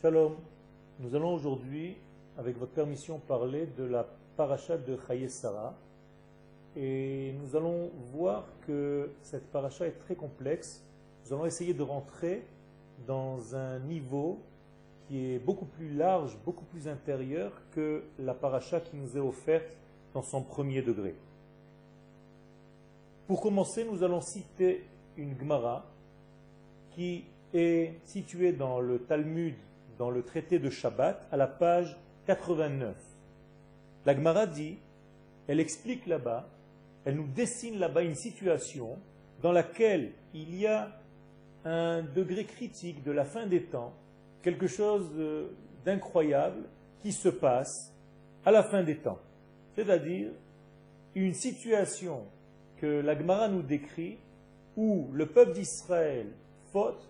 Shalom, nous allons aujourd'hui, avec votre permission, parler de la paracha de Chaye Sarah. Et nous allons voir que cette paracha est très complexe. Nous allons essayer de rentrer dans un niveau qui est beaucoup plus large, beaucoup plus intérieur que la paracha qui nous est offerte dans son premier degré. Pour commencer, nous allons citer une Gemara qui est située dans le Talmud, dans le traité de Shabbat, à la page 89. La Gemara dit, elle explique là-bas, elle nous dessine là-bas une situation dans laquelle il y a un degré critique de la fin des temps, quelque chose d'incroyable qui se passe à la fin des temps. C'est-à-dire une situation que la Gemara nous décrit où le peuple d'Israël faute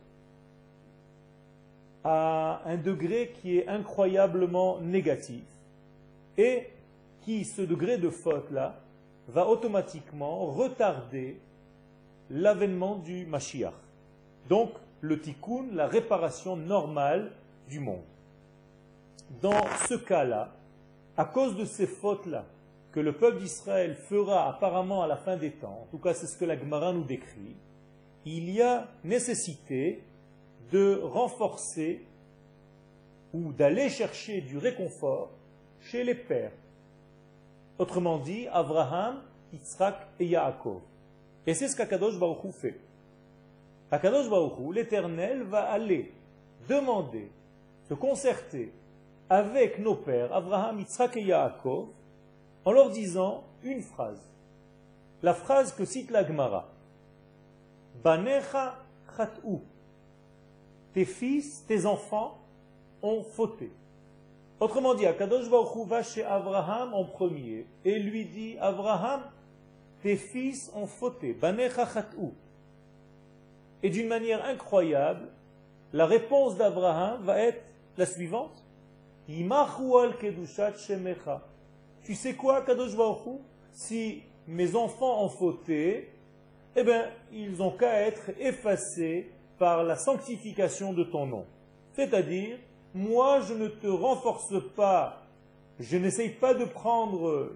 à un degré qui est incroyablement négatif et qui, ce degré de faute-là, va automatiquement retarder l'avènement du Mashiach. Donc, le tikkun, la réparation normale du monde. Dans ce cas-là, à cause de ces fautes-là, que le peuple d'Israël fera apparemment à la fin des temps, en tout cas c'est ce que la Gemara nous décrit, il y a nécessité de renforcer ou d'aller chercher du réconfort chez les pères. Autrement dit, Abraham, Yitzhak et Yaakov. Et c'est ce qu'Akadosh Baruch Hu fait. Akadosh Baruch Hu, l'Éternel, va aller demander, se concerter avec nos pères, Abraham, Yitzhak et Yaakov, en leur disant une phrase. La phrase que cite la Gemara. Banecha chat'u. Tes fils, tes enfants ont fauté. Autrement dit, Akadosh Baruch Hu va chez Abraham en premier et lui dit, Abraham, tes fils ont fauté. Banecha chat'u. Et d'une manière incroyable, la réponse d'Abraham va être la suivante. Yimachu al kedushat shemecha. Tu sais quoi, Kadosh Baruch Hu? Si mes enfants ont fauté, eh bien, ils ont qu'à être effacés par la sanctification de ton nom. C'est-à-dire, moi, je ne te renforce pas, je n'essaye pas de prendre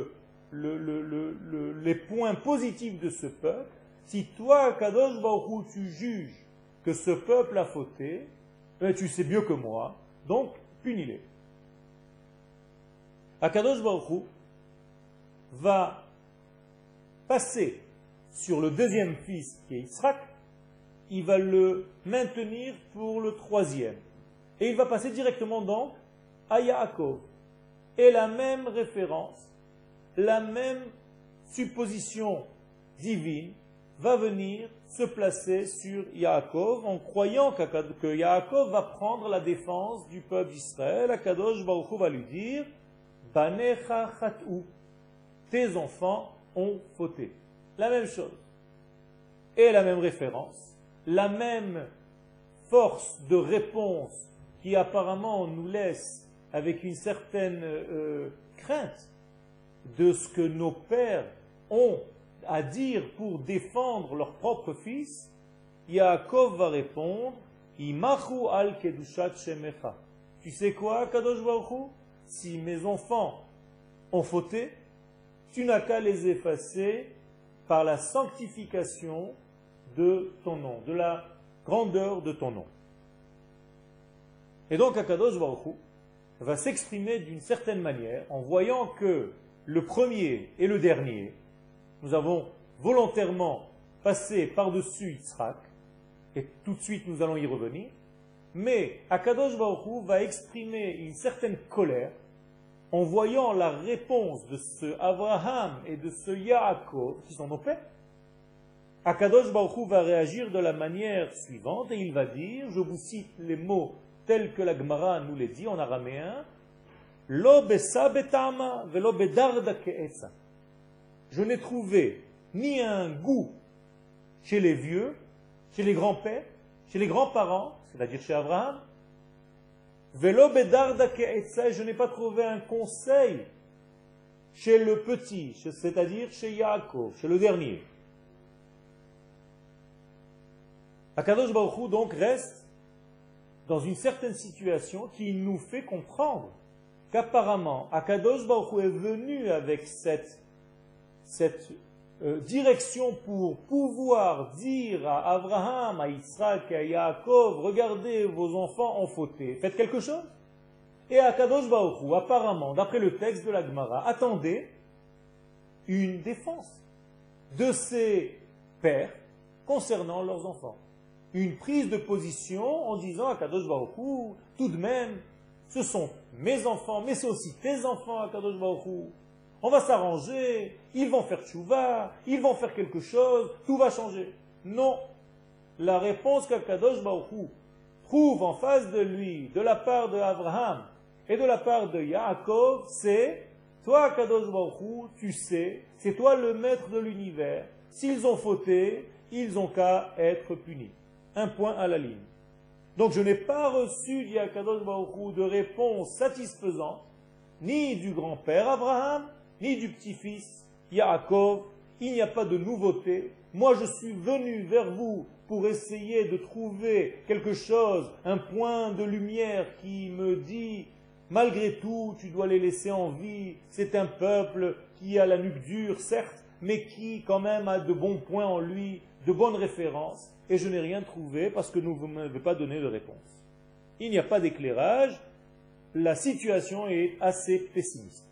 les points positifs de ce peuple. Si toi, Kadosh Baruch Hu, tu juges que ce peuple a fauté, eh, tu sais mieux que moi, donc punis-les. Akadosh Baruch Hu va passer sur le deuxième fils qui est Yitzhak, il va le maintenir pour le troisième. Et il va passer directement donc à Yaakov. Et la même référence, la même supposition divine va venir se placer sur Yaakov en croyant que Yaakov va prendre la défense du peuple d'Israël. Akadosh Baruch Hu va lui dire Banecha chat'u, tes enfants ont fauté. La même chose. Et la même référence, la même force de réponse qui apparemment nous laisse avec une certaine crainte de ce que nos pères ont à dire pour défendre leur propre fils. Yaakov va répondre Imachu al kedushat shemecha. Tu sais quoi, Kadosh Baruch Hu? Si mes enfants ont fauté, tu n'as qu'à les effacer par la sanctification de ton nom, de la grandeur de ton nom. Et donc Akadosh Baruch Hu va s'exprimer d'une certaine manière en voyant que le premier et le dernier, nous avons volontairement passé par-dessus Yitzhak, et tout de suite nous allons y revenir, mais Akadosh Baruch Hu va exprimer une certaine colère en voyant la réponse de ce Abraham et de ce Yaakov, qui sont nos pères. Akadosh Baruch Hu va réagir de la manière suivante et il va dire, je vous cite les mots tels que la Gemara nous les dit en araméen, Lo besa betama velo bedarda ke'etza. Je n'ai trouvé ni un goût chez les vieux, chez les grands-pères, chez les grands-parents, c'est-à-dire chez Abraham, Velo bedarda ke'etza, je n'ai pas trouvé un conseil chez le petit, c'est-à-dire chez Yaakov, chez le dernier. Akadosh Baruch Hu donc reste dans une certaine situation qui nous fait comprendre qu'apparemment, Akadosh Baruch Hu est venu avec cette direction pour pouvoir dire à Abraham, à Yitzhak et à Yaakov, regardez, vos enfants ont fauté, faites quelque chose. Et Akadosh Baruch Hu, apparemment, d'après le texte de la Gemara, attendait une défense de ses pères concernant leurs enfants. Une prise de position en disant à Akadosh Baruch Hu, tout de même, ce sont mes enfants, mais c'est aussi tes enfants, Akadosh Baruch Hu. On va s'arranger, ils vont faire tchouva, ils vont faire quelque chose, tout va changer. Non. La réponse qu'Akadosh Baruch Hu trouve en face de lui, de la part de Abraham et de la part de Yaakov, c'est toi, Akadosh Baruch Hu, tu sais, c'est toi le maître de l'univers. S'ils ont fauté, ils ont qu'à être punis. Un point à la ligne. Donc je n'ai pas reçu d'Akadosh Baruch Hu de réponse satisfaisante, ni du grand-père Abraham, ni du petit-fils Yaakov. Il n'y a pas de nouveauté. Moi je suis venu vers vous pour essayer de trouver quelque chose, un point de lumière qui me dit, malgré tout, tu dois les laisser en vie. C'est un peuple qui a la nuque dure, certes, mais qui quand même a de bons points en lui, de bonnes références. Et je n'ai rien trouvé parce que vous ne m'avez pas donné de réponse. Il n'y a pas d'éclairage, la situation est assez pessimiste.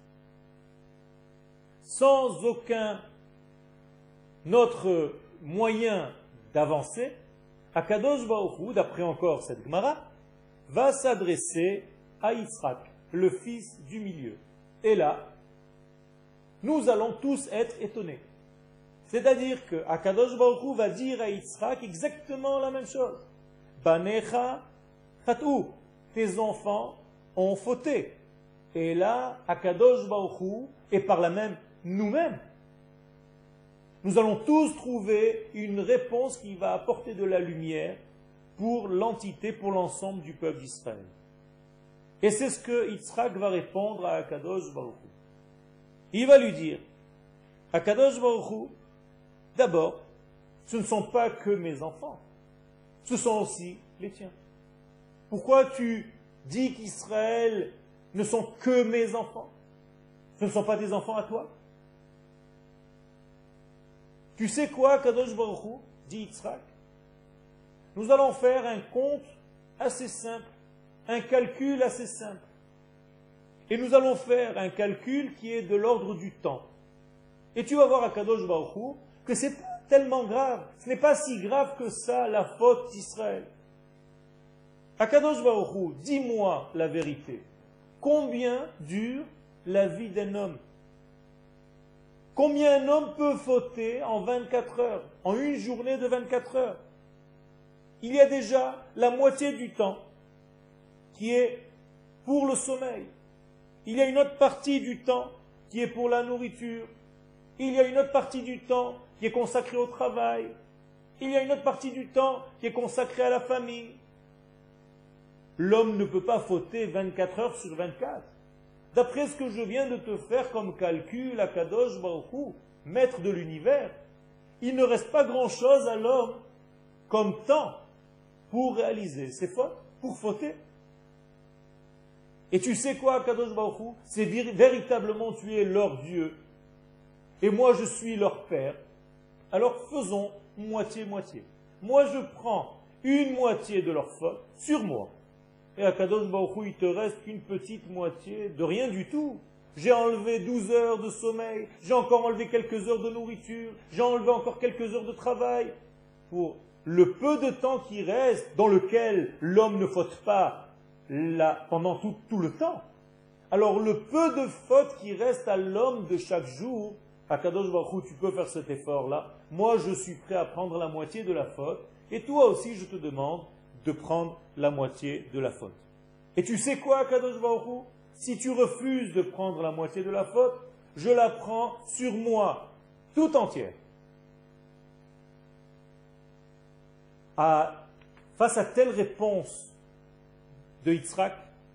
Sans aucun autre moyen d'avancer, Akadosh Baruch Hu, d'après encore cette Gemara, va s'adresser à Yitzhak, le fils du milieu. Et là, nous allons tous être étonnés. C'est-à-dire que Akadosh Baruch Hu va dire à Yitzhak exactement la même chose. Banecha chatou, tes enfants ont fauté. Et là, Akadosh Baruch Hu, et par là même nous-mêmes, nous allons tous trouver une réponse qui va apporter de la lumière pour l'entité, pour l'ensemble du peuple d'Israël. Et c'est ce que Yitzhak va répondre à Akadosh Baruch Hu. Il va lui dire, Akadosh Baruch Hu, d'abord, ce ne sont pas que mes enfants, ce sont aussi les tiens. Pourquoi tu dis qu'Israël ne sont que mes enfants? Ce ne sont pas des enfants à toi? Tu sais quoi, Kadosh Baruch Hu, dit Yitzhak? Nous allons faire un compte assez simple, un calcul assez simple. Et nous allons faire un calcul qui est de l'ordre du temps. Et tu vas voir à Kadosh Baruch Hu que ce n'est pas tellement grave. Ce n'est pas si grave que ça, la faute d'Israël. Akadosh Baruch Hu, dis-moi la vérité. Combien dure la vie d'un homme? Combien un homme peut fauter en 24 heures, en une journée de 24 heures? Il y a déjà la moitié du temps qui est pour le sommeil. Il y a une autre partie du temps qui est pour la nourriture. Il y a une autre partie du temps qui est consacrée au travail. Il y a une autre partie du temps qui est consacrée à la famille. L'homme ne peut pas fauter 24 heures sur 24. D'après ce que je viens de te faire comme calcul, Akadosh Baruch Hu, maître de l'univers, il ne reste pas grand-chose à l'homme comme temps pour réaliser ses fautes, pour fauter. Et tu sais quoi, Akadosh Baruch Hu? C'est véritablement tu es leur Dieu, et moi je suis leur Père. Alors faisons moitié-moitié. Moi je prends une moitié de leur faute sur moi. Et à Kadosh Baruch Hu, il te reste qu'une petite moitié de rien du tout. J'ai enlevé 12 heures de sommeil, j'ai encore enlevé quelques heures de nourriture, j'ai enlevé encore quelques heures de travail. Pour le peu de temps qui reste, dans lequel l'homme ne faute pas pendant tout le temps. Alors le peu de faute qui reste à l'homme de chaque jour, à Kadosh Baruch Hu, tu peux faire cet effort-là. Moi, je suis prêt à prendre la moitié de la faute. Et toi aussi, je te demande de prendre la moitié de la faute. Et tu sais quoi, Kadosh Baruch Hu? Si tu refuses de prendre la moitié de la faute, je la prends sur moi, tout entière. Face à telle réponse de Yitzhak,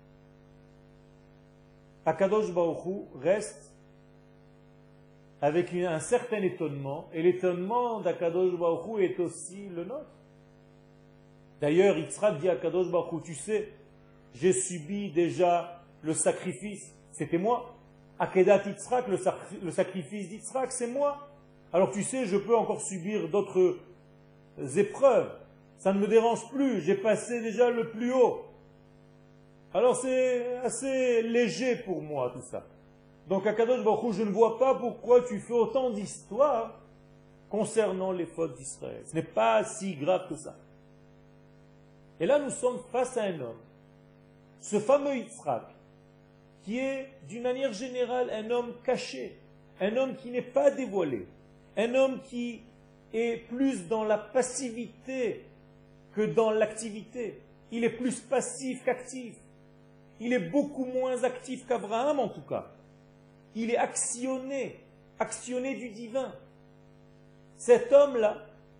Akadosh Baruch Hu reste avec un certain étonnement, et l'étonnement d'Akadosh Baruch Hu est aussi le nôtre. D'ailleurs, Yitzhak dit à Kadosh Baruch Hu, tu sais, j'ai subi déjà le sacrifice, c'était moi. Akedat Yitzhak, le sacrifice d'Yitzhak, c'est moi. Alors tu sais, je peux encore subir d'autres épreuves. Ça ne me dérange plus, j'ai passé déjà le plus haut. Alors c'est assez léger pour moi tout ça. Donc à Kadosh Baruch Hu, je ne vois pas pourquoi tu fais autant d'histoires concernant les fautes d'Israël. Ce n'est pas si grave que ça. Et là nous sommes face à un homme, ce fameux Yitzhak, qui est d'une manière générale un homme caché, un homme qui n'est pas dévoilé, un homme qui est plus dans la passivité que dans l'activité. Il est plus passif qu'actif. Il est beaucoup moins actif qu'Abraham en tout cas. Il est actionné du divin. Cet homme-là,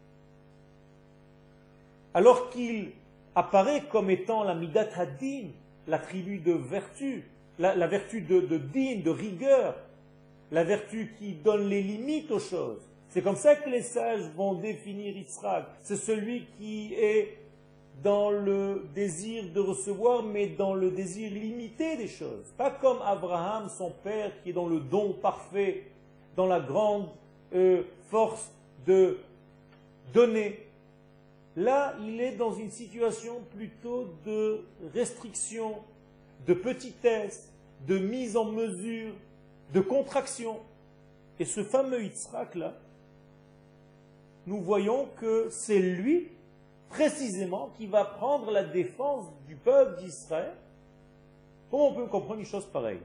alors qu'il apparaît comme étant la Midat Hadin, l'attribut de vertu, la vertu de din, de rigueur, la vertu qui donne les limites aux choses. C'est comme ça que les sages vont définir Yitzhak. C'est celui qui est dans le désir de recevoir, mais dans le désir limité des choses. Pas comme Abraham, son père, qui est dans le don parfait, dans la grande force de donner. Là, il est dans une situation plutôt de restriction, de petitesse, de mise en mesure, de contraction. Et ce fameux Yitzhak-là, nous voyons que c'est lui, précisément, qui va prendre la défense du peuple d'Israël. Comment on peut comprendre une chose pareille?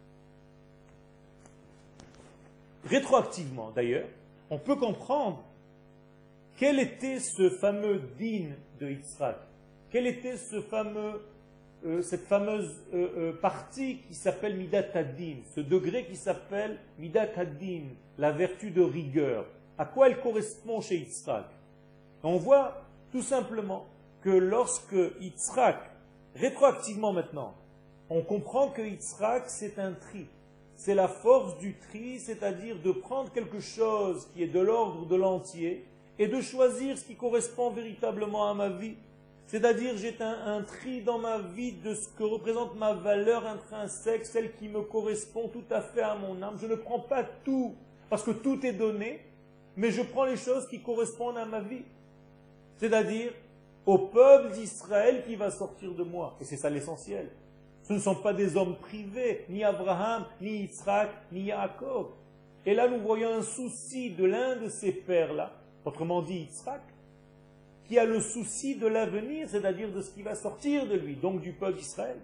Rétroactivement, d'ailleurs, on peut comprendre quel était ce fameux din de Yitzhak, quelle était cette fameuse partie qui s'appelle Midat Hadin, ce degré qui s'appelle Midat Hadin, la vertu de rigueur. À quoi elle correspond chez Yitzhak? On voit tout simplement que lorsque Yitzhak, rétroactivement maintenant, on comprend que Yitzhak c'est un tri. C'est la force du tri, c'est-à-dire de prendre quelque chose qui est de l'ordre de l'entier et de choisir ce qui correspond véritablement à ma vie. C'est-à-dire j'ai un tri dans ma vie de ce que représente ma valeur intrinsèque, celle qui me correspond tout à fait à mon âme. Je ne prends pas tout, parce que tout est donné, mais je prends les choses qui correspondent à ma vie. C'est-à-dire au peuple d'Israël qui va sortir de moi. Et c'est ça l'essentiel. Ce ne sont pas des hommes privés, ni Abraham, ni Yitzhak, ni Yaakov. Et là, nous voyons un souci de l'un de ces pères-là, autrement dit Yitzhak, qui a le souci de l'avenir, c'est-à-dire de ce qui va sortir de lui, donc du peuple d'Israël.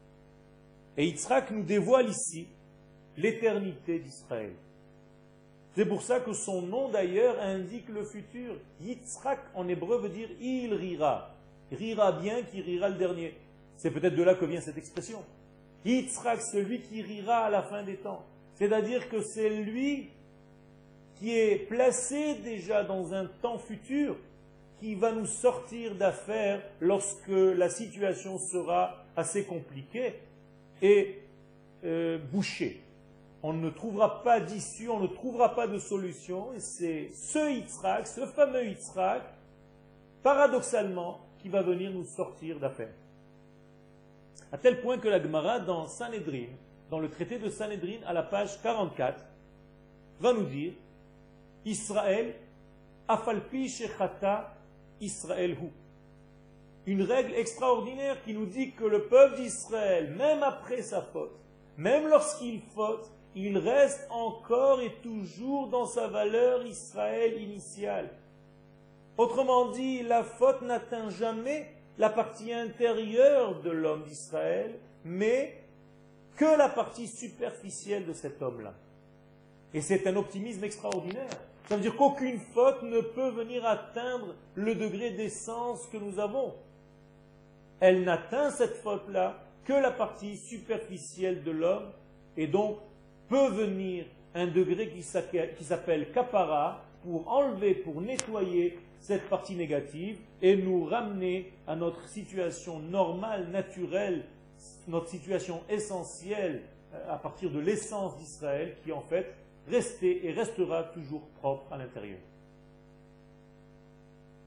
Et Yitzhak nous dévoile ici l'éternité d'Israël. C'est pour ça que son nom d'ailleurs indique le futur. Yitzhak en hébreu veut dire il rira. Rira bien qui rira le dernier. C'est peut-être de là que vient cette expression. Yitzhak, celui qui rira à la fin des temps. C'est-à-dire que c'est lui qui est placé déjà dans un temps futur qui va nous sortir d'affaire lorsque la situation sera assez compliquée et bouchée. On ne trouvera pas d'issue, on ne trouvera pas de solution, et c'est ce Yitzhak, ce fameux Yitzhak, paradoxalement, qui va venir nous sortir d'affaire. À tel point que la Gemara, dans Sanhedrin, dans le traité de Sanhedrin, à la page 44, va nous dire Israël, afalpi shechata Israël hu. Une règle extraordinaire qui nous dit que le peuple d'Israël, même après sa faute, même lorsqu'il faute, il reste encore et toujours dans sa valeur Israël initiale. Autrement dit, la faute n'atteint jamais la partie intérieure de l'homme d'Israël, mais que la partie superficielle de cet homme-là. Et c'est un optimisme extraordinaire. Ça veut dire qu'aucune faute ne peut venir atteindre le degré d'essence que nous avons. Elle n'atteint cette faute-là que la partie superficielle de l'homme, et donc peut venir un degré qui s'appelle kapara pour enlever, pour nettoyer cette partie négative et nous ramener à notre situation normale, naturelle, notre situation essentielle à partir de l'essence d'Israël qui en fait restait et restera toujours propre à l'intérieur.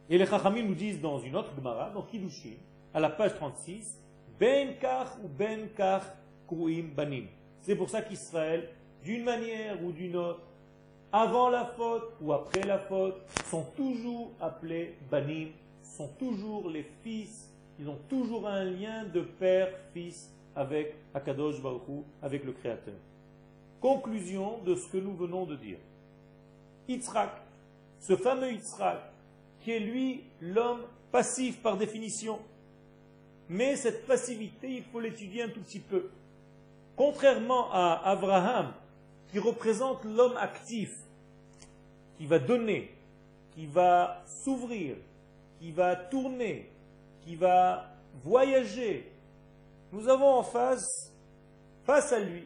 Et les Chachamim nous disent dans une autre Gemara, dans Kiddushin, à la page 36, Ben kach ou ben kach kruim banim. C'est pour ça qu'Israël, d'une manière ou d'une autre, avant la faute ou après la faute, sont toujours appelés banim, sont toujours les fils, ils ont toujours un lien de père-fils avec Akadosh Baruch Hu, avec le Créateur. Conclusion de ce que nous venons de dire. Yitzhak, ce fameux Yitzhak, qui est lui l'homme passif par définition. Mais cette passivité, il faut l'étudier un tout petit peu. Contrairement à Abraham, qui représente l'homme actif, qui va donner, qui va s'ouvrir, qui va tourner, qui va voyager, nous avons en face à lui,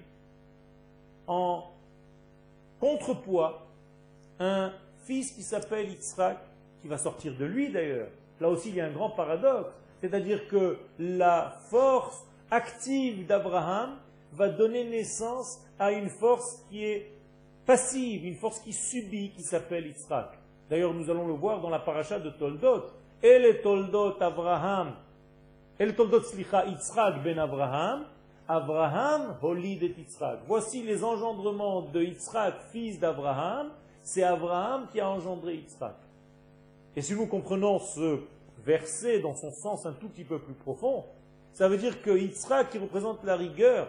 en contrepoids, un fils qui s'appelle Yitzhak, qui va sortir de lui d'ailleurs. Là aussi, il y a un grand paradoxe. C'est-à-dire que la force active d'Abraham va donner naissance à une force qui est passive, une force qui subit, qui s'appelle Yitzhak. D'ailleurs, nous allons le voir dans la paracha de Toldot. Et les Toldot Abraham, et les Toldot Yitzhak ben Abraham, Abraham holid et Yitzhak. Voici les engendrements de Yitzhak, fils d'Abraham. C'est Abraham qui a engendré Yitzhak. Et si nous comprenons ce verset dans son sens un tout petit peu plus profond, ça veut dire que Yitzhak qui représente la rigueur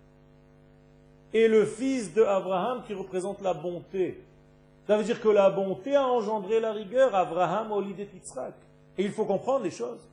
est le fils d'Abraham qui représente la bonté. Ça veut dire que la bonté a engendré la rigueur, Abraham holid et Yitzhak. Et il faut comprendre les choses.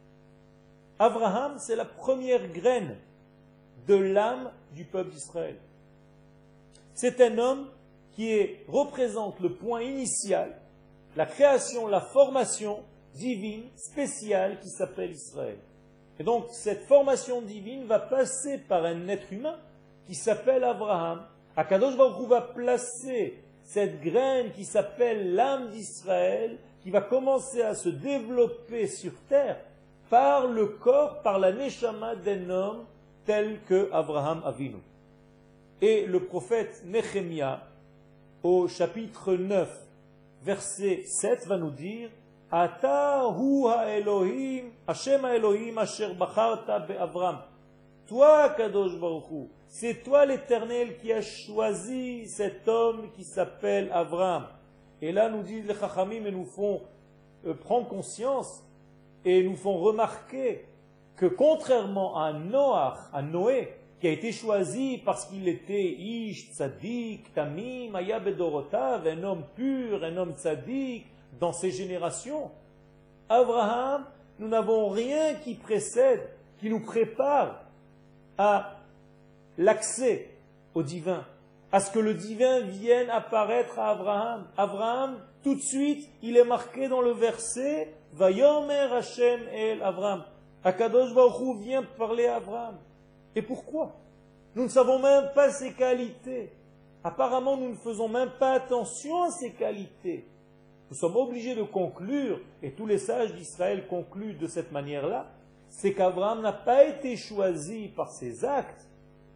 Abraham, c'est la première graine de l'âme du peuple d'Israël. C'est un homme qui représente le point initial, la création, la formation divine spéciale qui s'appelle Israël. Et donc cette formation divine va passer par un être humain qui s'appelle Abraham. Akadosh Baruch Hu va placer cette graine qui s'appelle l'âme d'Israël, qui va commencer à se développer sur terre par le corps, par la neshama d'un homme tel que Abraham Avinu. Et le prophète Nehemia, au chapitre 9, verset 7, va nous dire Ata hu ha-Elohim, Hashem ha-Elohim asher bacharta be'Avram. Toi, Kadosh Baruch Hu, c'est toi l'Éternel qui a choisi cet homme qui s'appelle Avram. Et là, nous disent les Chachamim et nous font prendre conscience et nous font remarquer que contrairement à Noé, qui a été choisi parce qu'il était Ish, Tzadik, Tamim, Aya Bedorotav, un homme pur, un homme Tzadik, dans ses générations, Abraham, nous n'avons rien qui précède, qui nous prépare à l'accès au divin, à ce que le divin vienne apparaître à Abraham. Abraham, tout de suite, il est marqué dans le verset Vayomer Hashem el Abraham. Akadosh Baruch Hu vient parler à Abraham. Et pourquoi? Nous ne savons même pas ses qualités. Apparemment, nous ne faisons même pas attention à ses qualités. Nous sommes obligés de conclure, et tous les sages d'Israël concluent de cette manière-là, c'est qu'Abraham n'a pas été choisi par ses actes,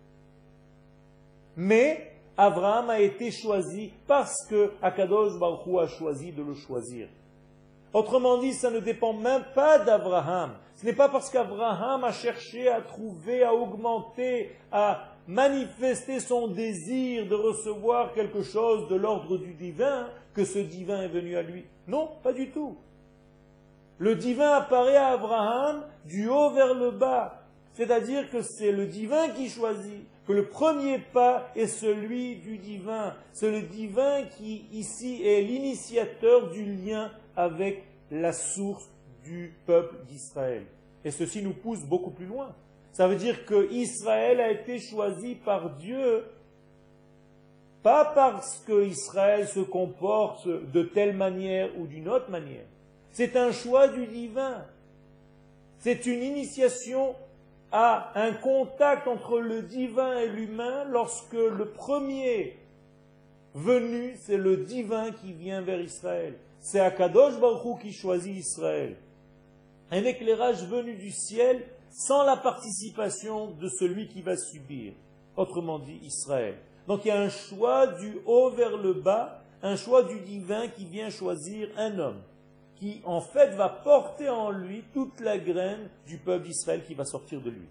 mais Abraham a été choisi parce que Akadosh Baruch Hu a choisi de le choisir. Autrement dit, ça ne dépend même pas d'Abraham. Ce n'est pas parce qu'Abraham a cherché à trouver, à augmenter, à manifester son désir de recevoir quelque chose de l'ordre du divin que ce divin est venu à lui. Non, pas du tout. Le divin apparaît à Abraham du haut vers le bas. C'est-à-dire que c'est le divin qui choisit, que le premier pas est celui du divin. C'est le divin qui, ici, est l'initiateur du lien avec la source du peuple d'Israël. Et ceci nous pousse beaucoup plus loin. Ça veut dire que Israël a été choisi par Dieu, pas parce que Israël se comporte de telle manière ou d'une autre manière. C'est un choix du divin. C'est une initiation à un contact entre le divin et l'humain lorsque le premier venu, c'est le divin qui vient vers Israël. C'est Akadosh Baruch Hu qui choisit Israël. Un éclairage venu du ciel sans la participation de celui qui va subir. Autrement dit, Israël. Donc il y a un choix du haut vers le bas, un choix du divin qui vient choisir un homme, qui en fait va porter en lui toute la graine du peuple d'Israël qui va sortir de lui.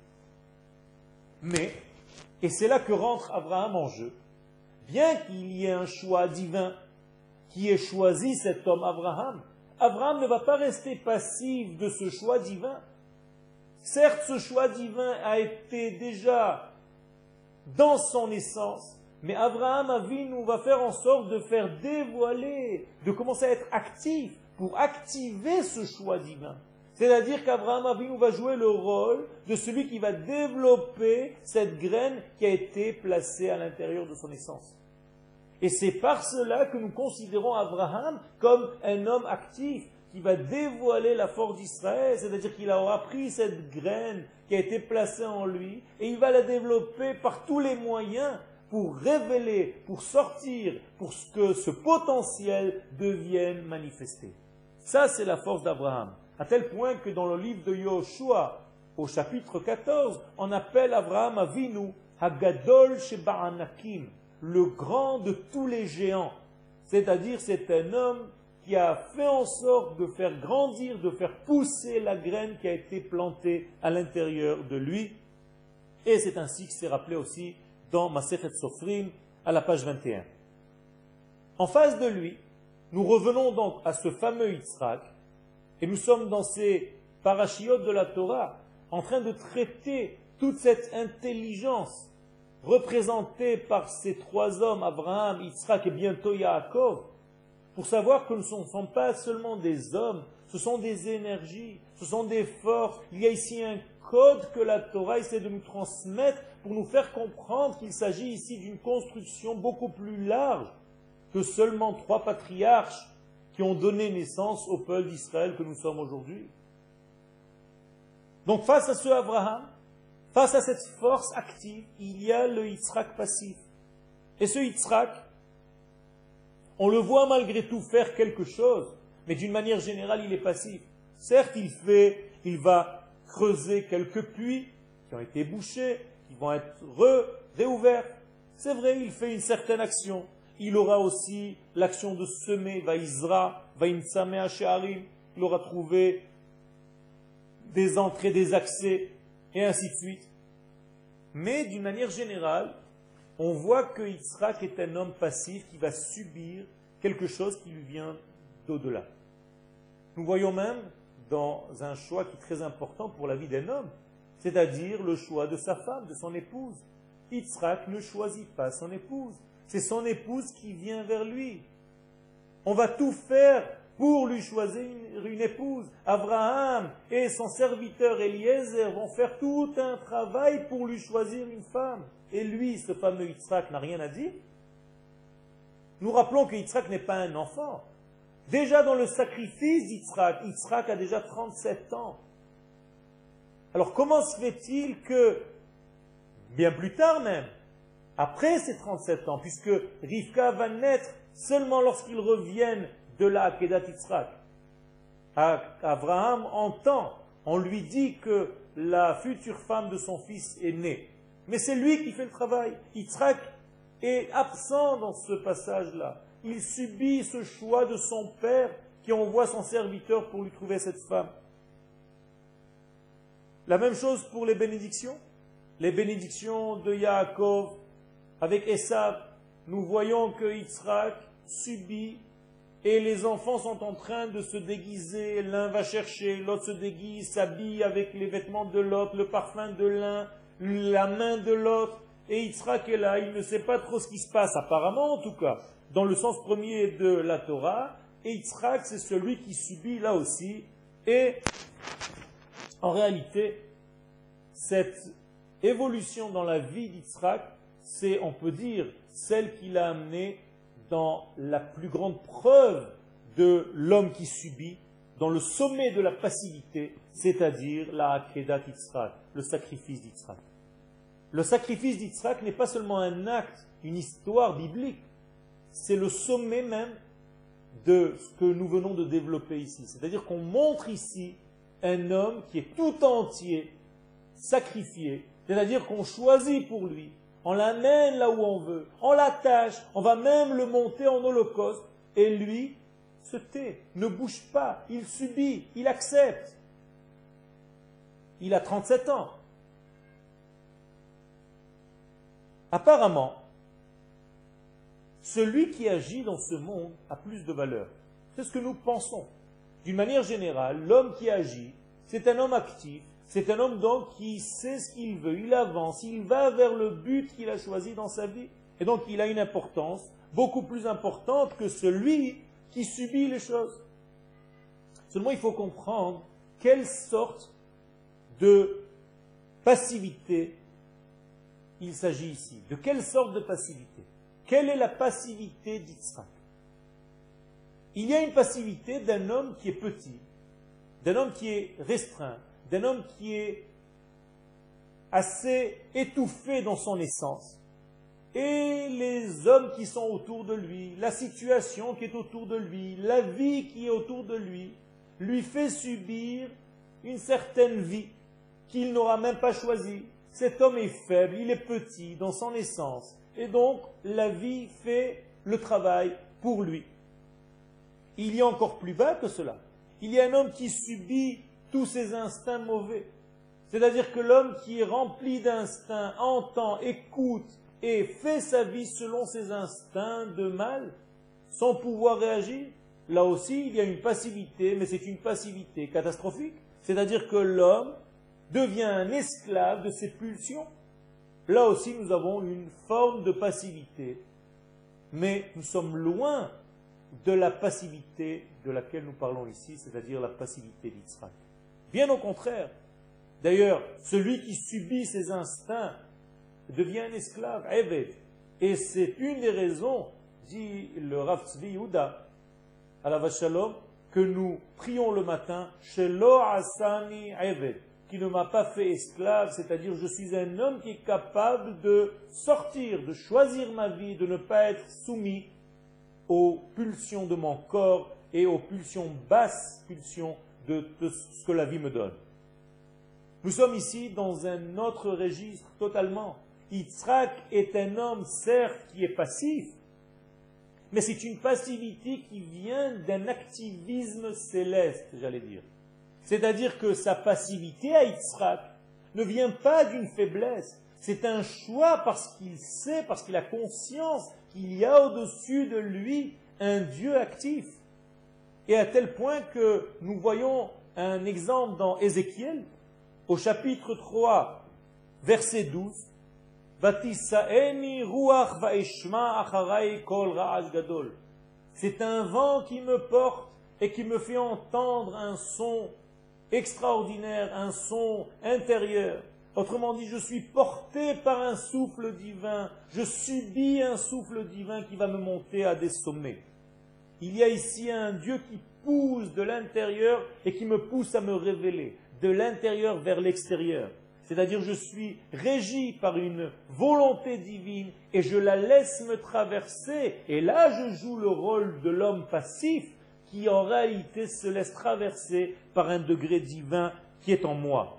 Mais, et c'est là que rentre Abraham en jeu, bien qu'il y ait un choix divin qui ait choisi cet homme Abraham, Abraham ne va pas rester passif de ce choix divin. Certes, ce choix divin a été déjà dans son essence, mais Abraham Avinu va faire en sorte de faire dévoiler, de commencer à être actif pour activer ce choix divin. C'est-à-dire qu'Abraham Avinu va jouer le rôle de celui qui va développer cette graine qui a été placée à l'intérieur de son essence. Et c'est par cela que nous considérons Abraham comme un homme actif qui va dévoiler la force d'Israël, c'est-à-dire qu'il aura pris cette graine qui a été placée en lui et il va la développer par tous les moyens pour révéler, pour sortir, pour que ce potentiel devienne manifesté. Ça, c'est la force d'Abraham. À tel point que dans le livre de Yoshua, au chapitre 14, on appelle Abraham Avinu Hagadol Sheba'anakim, le grand de tous les géants. C'est-à-dire, c'est un homme qui a fait en sorte de faire grandir, de faire pousser la graine qui a été plantée à l'intérieur de lui. Et c'est ainsi que c'est rappelé aussi dans Masechet Sofrim, à la page 21. En face de lui, nous revenons donc à ce fameux Yitzhak, et nous sommes dans ces parachiotes de la Torah, en train de traiter toute cette intelligence représentée par ces trois hommes, Abraham, Yitzhak et bientôt Yaakov, pour savoir que ce ne sont pas seulement des hommes, ce sont des énergies, ce sont des forces. Il y a ici un code que la Torah essaie de nous transmettre pour nous faire comprendre qu'il s'agit ici d'une construction beaucoup plus large que seulement trois patriarches qui ont donné naissance au peuple d'Israël que nous sommes aujourd'hui. Donc face à ce Abraham, face à cette force active, il y a le Yitzhak passif. Et ce Yitzhak, on le voit malgré tout faire quelque chose, mais d'une manière générale, il est passif. Certes, il va creuser quelques puits qui ont été bouchés, qui vont être réouverts. C'est vrai, il fait une certaine action. Il aura aussi l'action de semer, Vaïzra, Vaïnsameh She'arim. Il aura trouvé des entrées, des accès, et ainsi de suite. Mais d'une manière générale, on voit que Yitzhak est un homme passif qui va subir quelque chose qui lui vient d'au-delà. Nous voyons même dans un choix qui est très important pour la vie d'un homme, c'est-à-dire le choix de sa femme, de son épouse. Yitzhak ne choisit pas son épouse, c'est son épouse qui vient vers lui. On va tout faire pour lui choisir une épouse. Abraham et son serviteur Eliezer vont faire tout un travail pour lui choisir une femme. Et lui, ce fameux Yitzhak, n'a rien à dire. Nous rappelons que Yitzhak n'est pas un enfant. Déjà dans le sacrifice d'Yitzhak, Yitzhak a déjà 37 ans. Alors comment se fait-il que, bien plus tard même, après ses 37 ans, puisque Rivka va naître seulement lorsqu'ils reviennent de la Akedat Yitzhak, Abraham entend, on lui dit que la future femme de son fils est née. Mais c'est lui qui fait le travail. Yitzhak est absent dans ce passage-là. Il subit ce choix de son père qui envoie son serviteur pour lui trouver cette femme. La même chose pour les bénédictions. Les bénédictions de Yaakov avec Esav. Nous voyons que Yitzhak subit et les enfants sont en train de se déguiser. L'un va chercher, l'autre se déguise, s'habille avec les vêtements de l'autre, le parfum de l'un, la main de l'autre. Et Yitzhak est là, il ne sait pas trop ce qui se passe, apparemment en tout cas, dans le sens premier de la Torah. Et Yitzhak, c'est celui qui subit là aussi. Et en réalité, cette évolution dans la vie d'Yitzhak, c'est, on peut dire, celle qui l'a amené dans la plus grande preuve de l'homme qui subit, dans le sommet de la passivité, c'est-à-dire la Akedat Yitzhak, le sacrifice d'Yitzhak. Le sacrifice d'Yitzhak n'est pas seulement un acte, une histoire biblique, c'est le sommet même de ce que nous venons de développer ici. C'est-à-dire qu'on montre ici un homme qui est tout entier sacrifié, c'est-à-dire qu'on choisit pour lui, on l'amène là où on veut, on l'attache, on va même le monter en holocauste, et lui se tait, ne bouge pas, il subit, il accepte. Il a 37 ans. Apparemment, celui qui agit dans ce monde a plus de valeur. C'est ce que nous pensons. D'une manière générale, l'homme qui agit, c'est un homme actif, c'est un homme donc qui sait ce qu'il veut, il avance, il va vers le but qu'il a choisi dans sa vie. Et donc il a une importance beaucoup plus importante que celui qui subit les choses. Seulement il faut comprendre quelle sorte de passivité il s'agit ici. De quelle sorte de passivité? Quelle est la passivité d'Yitzhak? Il y a une passivité d'un homme qui est petit, d'un homme qui est restreint, d'un homme qui est assez étouffé dans son essence. Et les hommes qui sont autour de lui, la situation qui est autour de lui, la vie qui est autour de lui fait subir une certaine vie qu'il n'aura même pas choisie. Cet homme est faible, il est petit dans son essence. Et donc, la vie fait le travail pour lui. Il y a encore plus bas que cela. Il y a un homme qui subit tous ses instincts mauvais. C'est-à-dire que l'homme qui est rempli d'instincts entend, écoute et fait sa vie selon ses instincts de mal, sans pouvoir réagir. Là aussi, il y a une passivité, mais c'est une passivité catastrophique. C'est-à-dire que l'homme devient un esclave de ses pulsions. Là aussi, nous avons une forme de passivité, mais nous sommes loin de la passivité de laquelle nous parlons ici, c'est-à-dire la passivité d'Yitzhak. Bien au contraire. D'ailleurs, celui qui subit ses instincts devient un esclave, Eved. Et c'est une des raisons, dit le Rav Tzvi Yehuda, Alav Shalom, que nous prions le matin, Shelo Asani Eved, qui ne m'a pas fait esclave, c'est-à-dire je suis un homme qui est capable de sortir, de choisir ma vie, de ne pas être soumis aux pulsions de mon corps et aux pulsions basses, pulsions de ce que la vie me donne. Nous sommes ici dans un autre registre totalement. Yitzhak est un homme, certes, qui est passif, mais c'est une passivité qui vient d'un activisme céleste, j'allais dire. C'est-à-dire que sa passivité à Yitzhak ne vient pas d'une faiblesse. C'est un choix parce qu'il sait, parce qu'il a conscience qu'il y a au-dessus de lui un Dieu actif. Et à tel point que nous voyons un exemple dans Ézéchiel, au chapitre 3, verset 12, Vatisa'eni ruach va'eshma acharai kol ra'ash gadol. C'est un vent qui me porte et qui me fait entendre un son extraordinaire, un son intérieur. Autrement dit, je suis porté par un souffle divin, je subis un souffle divin qui va me monter à des sommets. Il y a ici un Dieu qui pousse de l'intérieur et qui me pousse à me révéler, de l'intérieur vers l'extérieur. C'est-à-dire je suis régi par une volonté divine et je la laisse me traverser. Et là, je joue le rôle de l'homme passif qui en réalité se laisse traverser par un degré divin qui est en moi.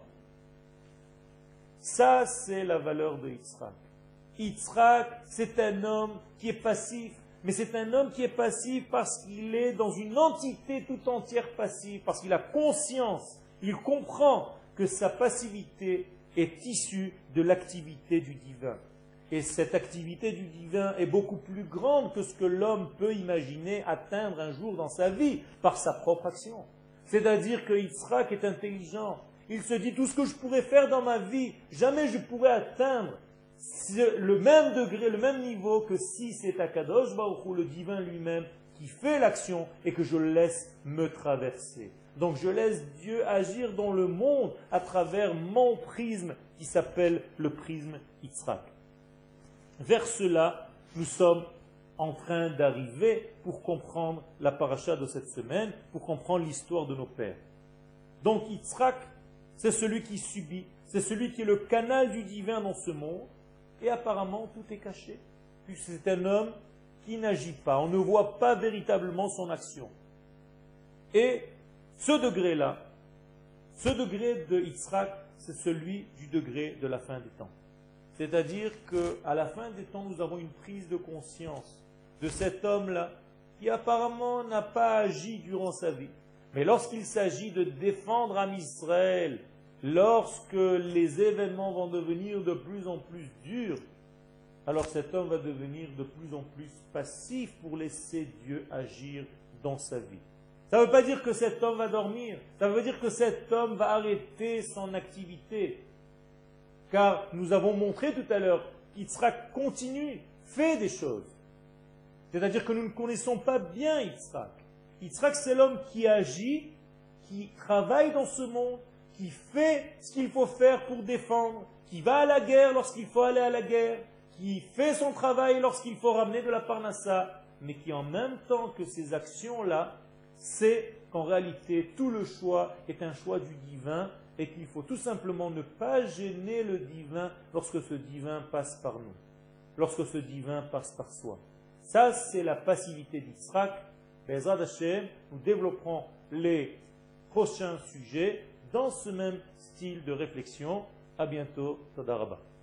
Ça, c'est la valeur de Yitzhak. Yitzhak, c'est un homme qui est passif, mais c'est un homme qui est passif parce qu'il est dans une entité tout entière passive, parce qu'il a conscience, il comprend que sa passivité est issue de l'activité du divin. Et cette activité du divin est beaucoup plus grande que ce que l'homme peut imaginer atteindre un jour dans sa vie par sa propre action. C'est-à-dire que Yitzhak est intelligent. Il se dit tout ce que je pourrais faire dans ma vie, jamais je pourrais atteindre le même degré, le même niveau que si c'est Akadosh Baruch Hu, le divin lui-même, qui fait l'action et que je laisse me traverser. Donc je laisse Dieu agir dans le monde à travers mon prisme qui s'appelle le prisme Yitzhak. Vers cela, nous sommes en train d'arriver pour comprendre la paracha de cette semaine, pour comprendre l'histoire de nos pères. Donc Yitzhak, c'est celui qui subit, c'est celui qui est le canal du divin dans ce monde, et apparemment tout est caché, puisque c'est un homme qui n'agit pas, on ne voit pas véritablement son action. Et ce degré-là, ce degré de Yitzhak, c'est celui du degré de la fin des temps. C'est-à-dire qu'à la fin des temps, nous avons une prise de conscience de cet homme-là qui apparemment n'a pas agi durant sa vie. Mais lorsqu'il s'agit de défendre Am Israël, lorsque les événements vont devenir de plus en plus durs, alors cet homme va devenir de plus en plus passif pour laisser Dieu agir dans sa vie. Ça ne veut pas dire que cet homme va dormir, ça veut dire que cet homme va arrêter son activité. Car nous avons montré tout à l'heure qu'Yitzhak continue, fait des choses. C'est-à-dire que nous ne connaissons pas bien Yitzhak. Yitzhak, c'est l'homme qui agit, qui travaille dans ce monde, qui fait ce qu'il faut faire pour défendre, qui va à la guerre lorsqu'il faut aller à la guerre, qui fait son travail lorsqu'il faut ramener de la parnassa, mais qui en même temps que ces actions-là, c'est qu'en réalité tout le choix est un choix du divin et qu'il faut tout simplement ne pas gêner le divin lorsque ce divin passe par nous, lorsque ce divin passe par soi. Ça, c'est la passivité d'Yitzhak. Be'ezrat Hashem, nous développerons les prochains sujets dans ce même style de réflexion. À bientôt. Toda Rabba.